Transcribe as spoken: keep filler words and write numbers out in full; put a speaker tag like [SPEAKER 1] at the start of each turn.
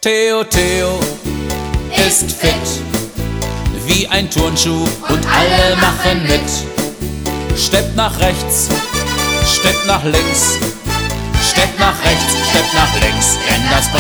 [SPEAKER 1] Theo, Theo ist fit wie ein Turnschuh und alle machen mit. Steppt nach rechts, steppt nach links, steppt nach rechts, steppt nach links, denn das